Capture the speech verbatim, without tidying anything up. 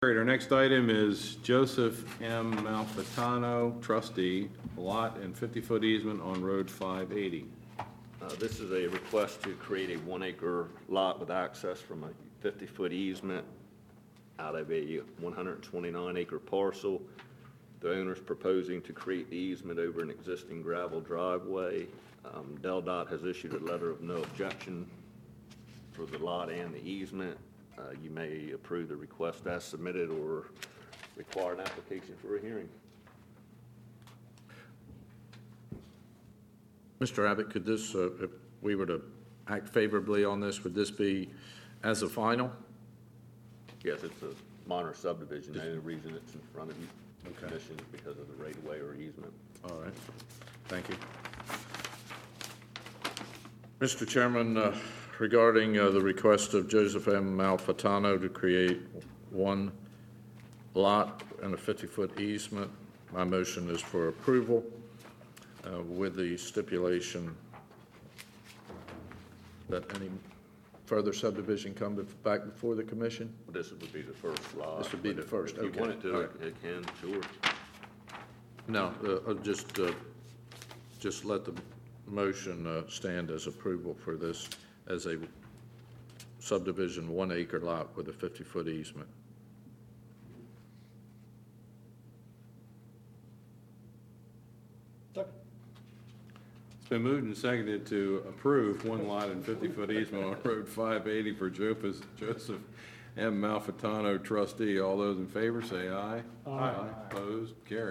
All right, our next item is Joseph M. Malfitano, trustee, lot and fifty-foot easement on Road five eighty. Uh, This is a request to create a one-acre lot with access from a fifty-foot easement out of a one hundred twenty-nine acre parcel. The owner's proposing to create the easement over an existing gravel driveway. Um, Del Dot has issued a letter of no objection for the lot and the easement. Uh, You may approve the request as submitted or require an application for a hearing. Mister Abbott, could this, uh, if we were to act favorably on this, would this be as a final? Yes, it's a minor subdivision. The only reason it's in front of you, the Okay. commission, is because of the right-of-way or easement. All right, thank you. Mister Chairman, uh, regarding uh, the request of Joseph M. Malfitano to create one lot and a fifty-foot easement, my motion is for approval uh, with the stipulation that any further subdivision come bef- back before the commission? This would be the first lot. This would be but the first, If you okay. want it to, All it right. it can, sure. No, uh, uh, just, uh, just let the motion uh, stand as approval for this as a subdivision, one acre lot with a fifty-foot easement. It's been moved and seconded to approve one lot and fifty-foot easement on Road five eighty for Joseph Joseph M. Malfitano, trustee. All those in favor say aye. Aye. Opposed? Carried.